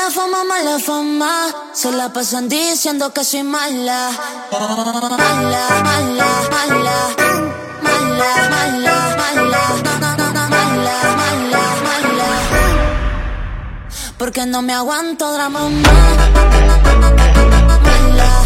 Mala fama, se la pasan diciendo que soy mala. Mala, mala, mala, mala, mala, mala, mala, mala. Porque no me aguanto drama más. Mala.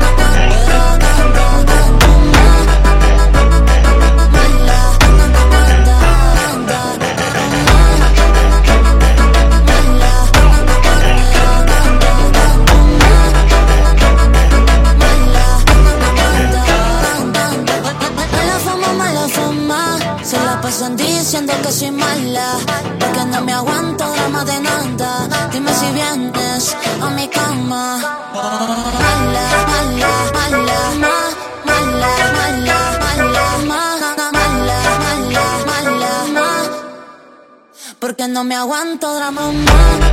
Se la pasan diciendo que soy mala, porque no me aguanto drama de nada. Dime si vienes a mi cama. Mala, mala, mala, mala, mala, mala, mala, mala, mala, porque no me aguanto drama más.